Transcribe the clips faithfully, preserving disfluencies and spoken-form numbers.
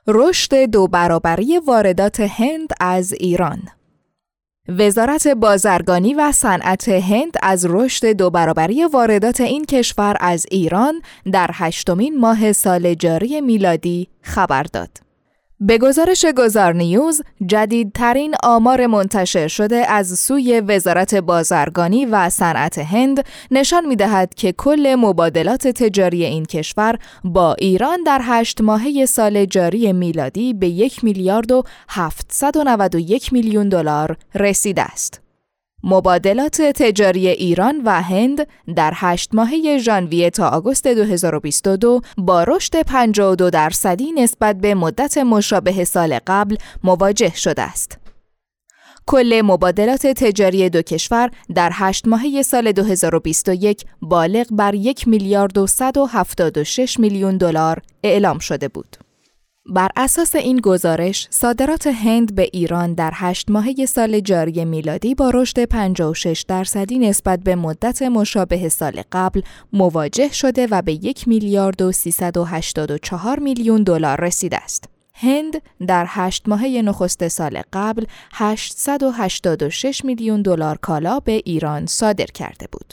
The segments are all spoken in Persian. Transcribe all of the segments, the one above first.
رشد دو برابری واردات هند از ایران. وزارت بازرگانی و صنعت هند از رشد دو برابری واردات این کشور از ایران در هشتمین ماه سال جاری میلادی خبر داد. به گزارش گذار نیوز، جدیدترین آمار منتشر شده از سوی وزارت بازرگانی و صنعت هند نشان می‌دهد که کل مبادلات تجاری این کشور با ایران در هشت ماهه سال جاری میلادی به یک میلیارد و هفتصد و نود و یک میلیون دلار رسیده است. مبادلات تجاری ایران و هند در هشت ماهه ژانویه تا آگوست دو هزار و بیست و دو با رشد پنجاه و دو درصدی نسبت به مدت مشابه سال قبل مواجه شده است. کل مبادلات تجاری دو کشور در هشت ماهه سال دو هزار و بیست و یک بالغ بر یک میلیارد و صد و هفتاد و شش میلیون دلار اعلام شده بود. بر اساس این گزارش، صادرات هند به ایران در هشت ماهه سال جاری میلادی با رشد پنجاه و شش درصدی نسبت به مدت مشابه سال قبل مواجه شده و به یک میلیارد و سیصد و هشتاد و چهار میلیون دلار رسیده است. هند در هشت ماهه نخست سال قبل هشتصد و هشتاد و شش میلیون دلار کالا به ایران صادر کرده بود.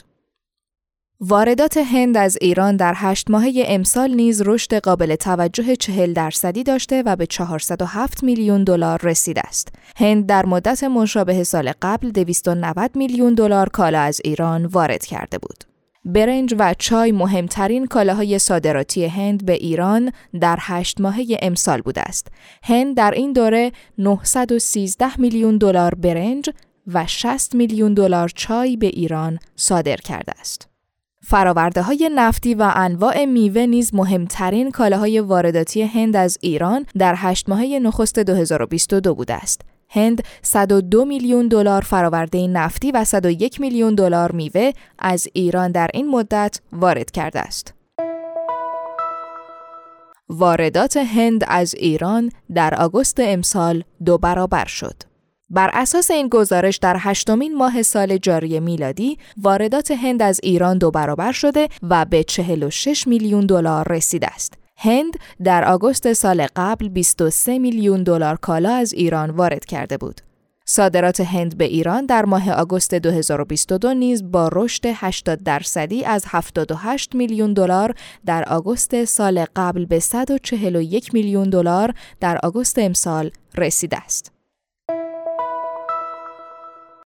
واردات هند از ایران در هشت ماهه امسال نیز رشد قابل توجه چهل درصدی داشته و به چهارصد و هفت میلیون دلار رسیده است. هند در مدت مشابه سال قبل دویست و نود میلیون دلار کالا از ایران وارد کرده بود. برنج و چای مهمترین کالاهای صادراتی هند به ایران در هشت ماهه امسال بوده است. هند در این دوره نهصد و سیزده میلیون دلار برنج و شصت میلیون دلار چای به ایران صادر کرده است. فرآورده‌های نفتی و انواع میوه نیز مهمترین کالاهای وارداتی هند از ایران در هشت ماهه نخست دو هزار و بیست و دو بوده است. هند صد و دو میلیون دلار فرآورده نفتی و صد و یک میلیون دلار میوه از ایران در این مدت وارد کرده است. واردات هند از ایران در آگوست امسال دو برابر شد. بر اساس این گزارش در هشتمین ماه سال جاری میلادی واردات هند از ایران دو برابر شده و به چهل و شش میلیون دلار رسیده است. هند در آگوست سال قبل بیست و سه میلیون دلار کالا از ایران وارد کرده بود. صادرات هند به ایران در ماه آگوست دو هزار و بیست و دو نیز با رشد هشتاد درصدی از هفتاد و هشت میلیون دلار در آگوست سال قبل به صد و چهل و یک میلیون دلار در آگوست امسال رسیده است.